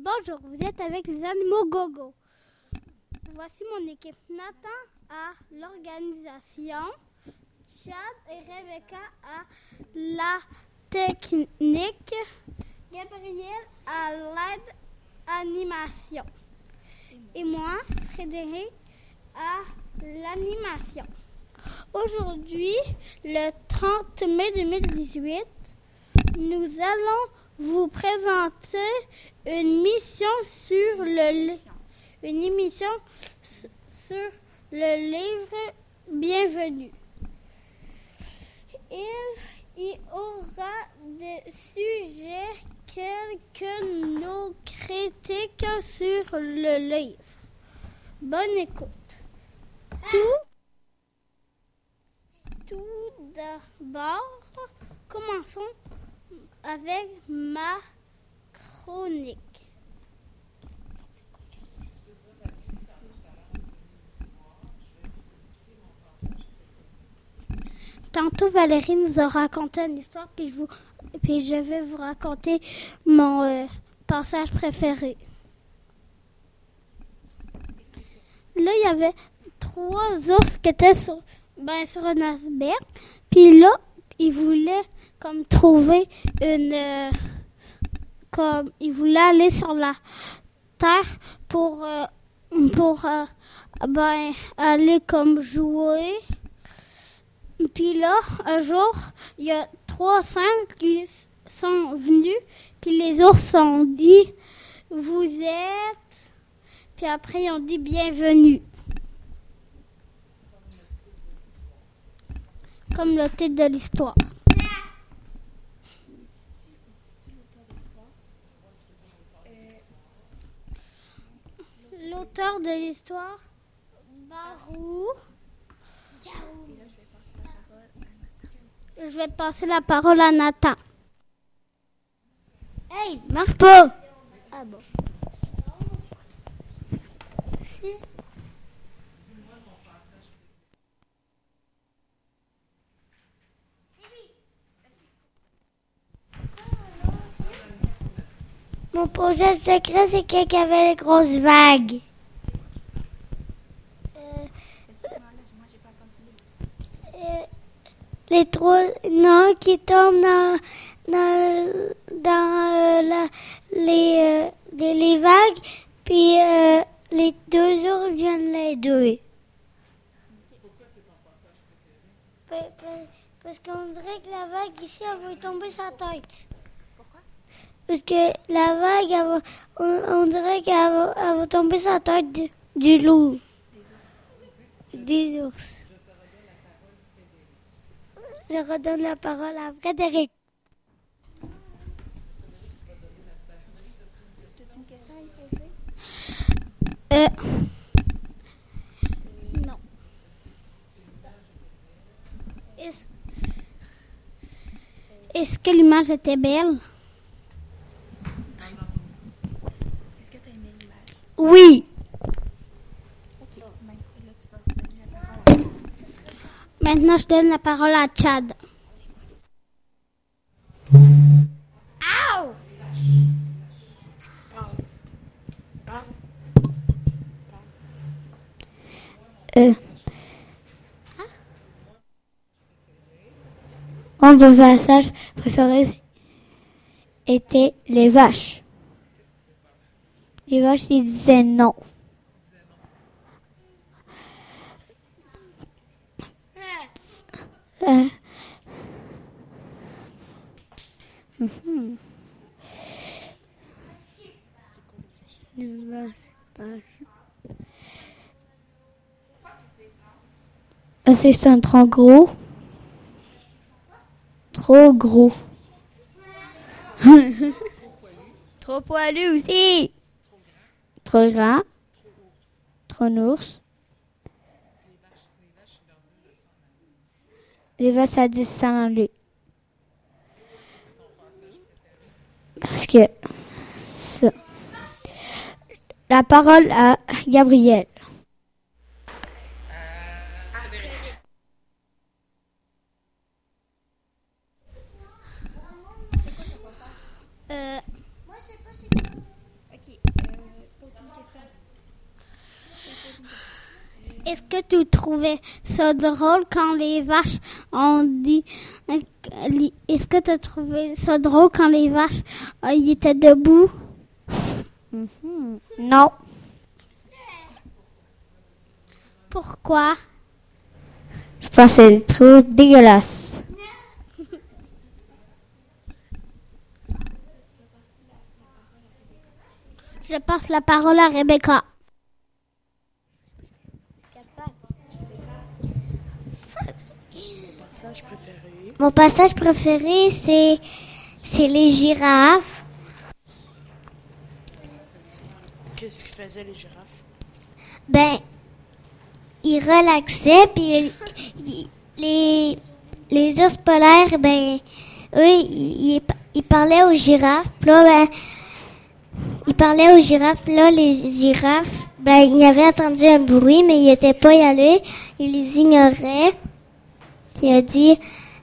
Bonjour, vous êtes avec les animaux gogo. Voici mon équipe. Nathan à l'organisation, Chad et Rebecca à la technique, Gabriel à l'aide animation et moi, Frédéric, à l'animation. Aujourd'hui, le 30 mai 2018, nous allons vous présenter une émission sur le livre Bienvenue. Il y aura des sujets tels que nos critiques sur le livre. Bonne écoute. Tout d'abord, commençons avec ma chronique. Tantôt, Valérie nous a raconté une histoire, puis je vais vous raconter mon passage préféré. Là, il y avait 3 ours qui étaient sur un iceberg, puis là, ils voulaient trouver ils voulaient aller sur la terre pour aller jouer. Puis là, un jour, il y a 3 singes qui sont venus, puis les ours ont dit « Vous êtes... » Puis après, ils ont dit « Bienvenue ». Comme le titre de l'histoire. L'auteur de l'histoire, Barou. Je vais passer la parole à Nathan. Hey, marche pas! Ah bon. Mon projet secret, c'est qu'il y avait les grosses vagues. Les 3 nains qui tombent dans les vagues, puis les 2 ours viennent l'aider. Pourquoi c'est ton passage préféré? Parce qu'on dirait que la vague ici, elle va tomber sa tête. Pourquoi? Parce que la vague, on dirait qu'elle va tomber sa tête du loup. Des ours. Je redonne la parole à Frédéric. As-tu une question à lui poser? Non. Est-ce que l'image était belle? Est-ce que tu as aimé l'image? Oui. Ok. Là, tu vas donner la parole à Maintenant, je donne la parole à Chad. Ow! Mon passage préféré était les vaches. Les vaches, ils disaient non. C'est sont trop gros. Trop gros. Trop poilu aussi. Trop grand. Trop ours. Les vaches, ça descend lui. Parce que ça. La parole à Gabriel. Pose une question. Est-ce que tu trouvais ça drôle quand les vaches ont dit... Est-ce que tu as trouvé ça drôle quand les vaches ils étaient debout? Non. Pourquoi? Je pense que c'est trop dégueulasse. Je passe la parole à Rebecca. Mon passage préféré, c'est les girafes. Qu'est-ce qu'ils faisaient, les girafes? Ben, ils relaxaient, puis les ours polaires, ben, eux, ils parlaient aux girafes. Puis là, ben, ils parlaient aux girafes. Puis là, les girafes, ben, ils avaient entendu un bruit, mais ils n'étaient pas y allés. Ils les ignoraient. Il a dit...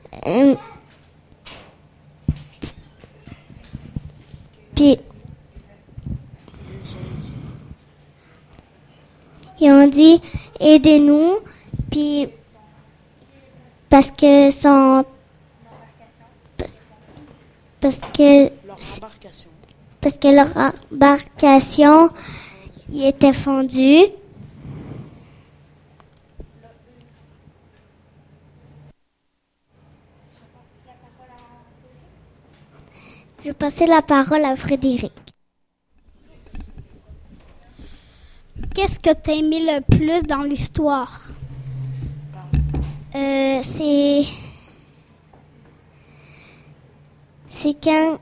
puis... Ils ont dit aidez-nous, puis parce que leur embarcation y était fondue. Je vais passer la parole à Frédéric. Qu'est-ce que tu as aimé le plus dans l'histoire? C'est quand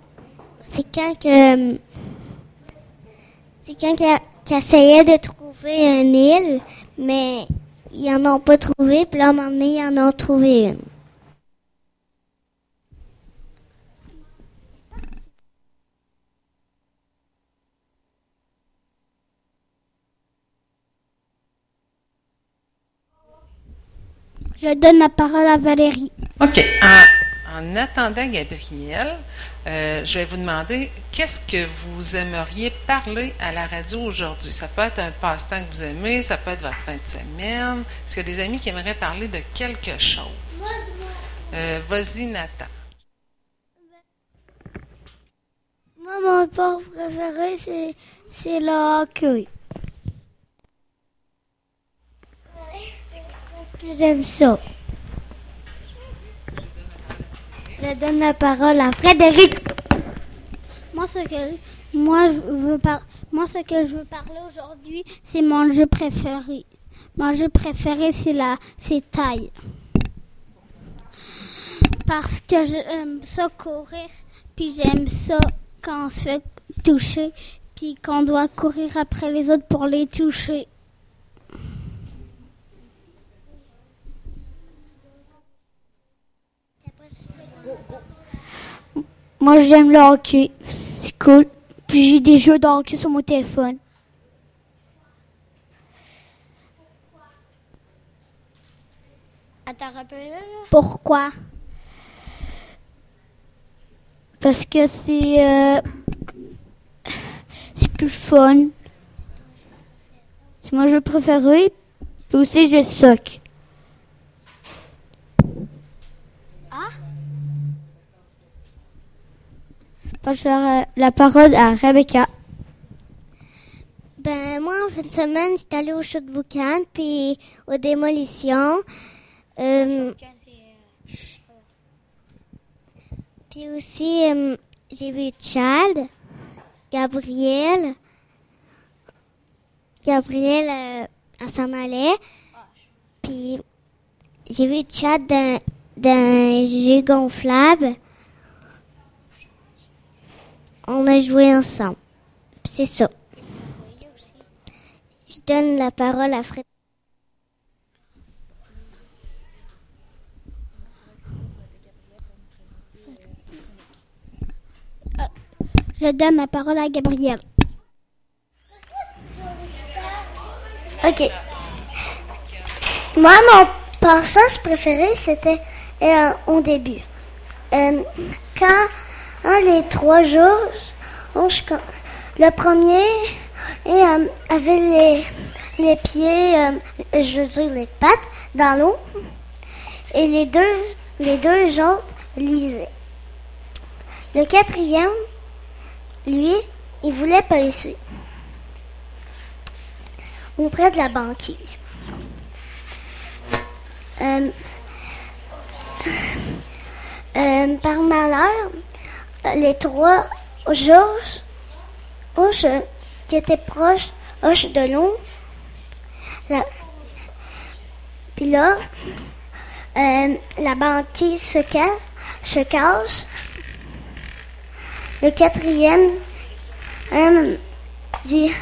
qu'ils essayaient de trouver une île, mais ils en ont pas trouvé, puis là, à un moment donné, ils en ont trouvé une. Je donne la parole à Valérie. OK. En attendant Gabriel, je vais vous demander qu'est-ce que vous aimeriez parler à la radio aujourd'hui? Ça peut être un passe-temps que vous aimez, ça peut être votre fin de semaine. Est-ce qu'il y a des amis qui aimeraient parler de quelque chose? Vas-y, Nathan. Moi, mon sport préféré, c'est le hockey. Parce que j'aime ça. Je donne la parole à Frédéric. Ce que je veux parler aujourd'hui, c'est mon jeu préféré. Mon jeu préféré, c'est taille. Parce que j'aime ça courir, puis j'aime ça quand on se fait toucher, puis qu'on doit courir après les autres pour les toucher. Moi, j'aime le hockey. C'est cool. Puis j'ai des jeux de hockey sur mon téléphone. Attends, rappelle-le. Pourquoi? Parce que c'est plus fun. C'est mon jeu préféré. Puis aussi, j'ai le soc. Je passe la parole à Rebecca. Ben, moi, en fin de semaine, j'étais allée au show de Boucan, puis aux démolitions. Puis aussi, j'ai vu Chad, Gabriel, elle s'en allait. Puis, j'ai vu Chad d'un jeu gonflable. On a joué ensemble. Puis c'est ça. Je donne la parole à Fred. Je donne la parole à Gabriel. OK. Moi, mon passage préféré, c'était au début. Quand les 3 jours, Le premier avait les pieds, je veux dire les pattes, dans l'eau. Et les deux autres lisaient. Le quatrième, lui, il voulait passer auprès de la banquise. Par malheur, les trois ouches qui étaient proches de l'eau, puis là, la banquise se cache. Le quatrième dit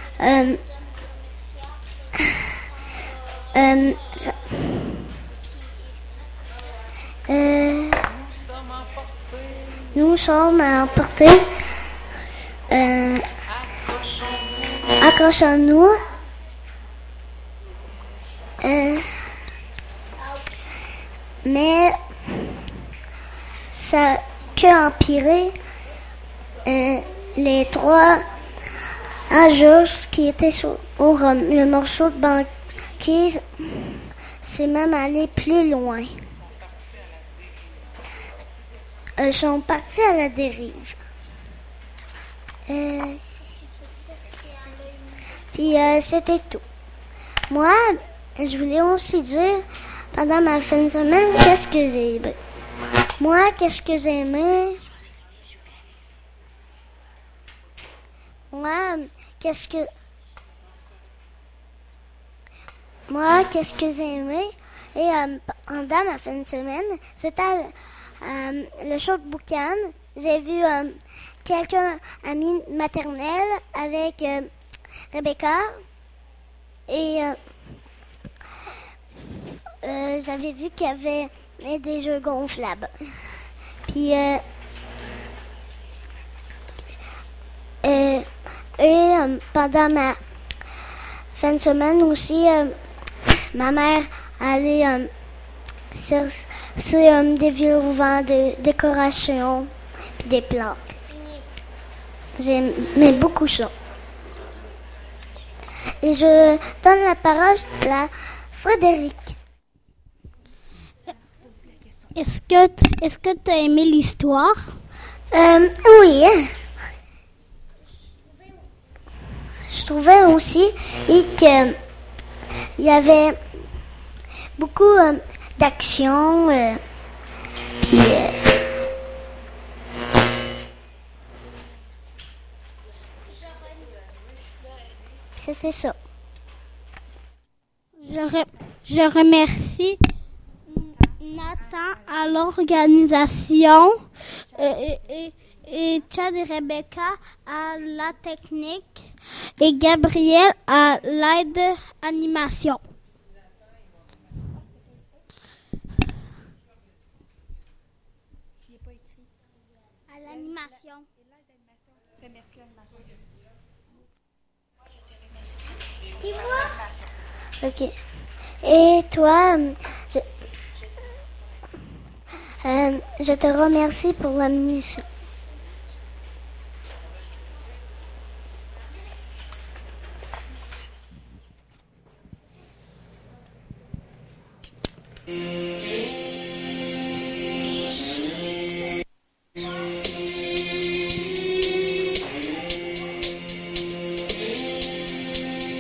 nous sommes emportés. Accrochons-nous. Mais ça a que empiré. Les trois âges qui étaient sur le morceau de banquise c'est même allé plus loin. Ils sont partis à la dérive. Puis c'était tout. Moi, je voulais aussi dire, pendant ma fin de semaine, qu'est-ce que j'ai aimé. Moi, qu'est-ce que j'ai aimé? Moi, qu'est-ce que j'ai aimé? Et pendant ma fin de semaine, c'était le show de boucan. J'ai vu quelques amis maternels avec Rebecca. Et j'avais vu qu'il y avait des jeux gonflables. Puis pendant ma fin de semaine aussi, ma mère allait sur des vieux auvents de décoration puis des plantes. J'aimais beaucoup ça. Et je donne la parole à Frédéric. Est-ce que tu as aimé l'histoire? Oui. Je trouvais aussi qu'il y avait beaucoup d'action. Puis c'était ça. Je remercie Nathan à l'organisation et Chad et Rebecca à la technique et Gabriel à l'aide animation. À l'animation. Et moi? Ok. Et toi, je te remercie pour la mission.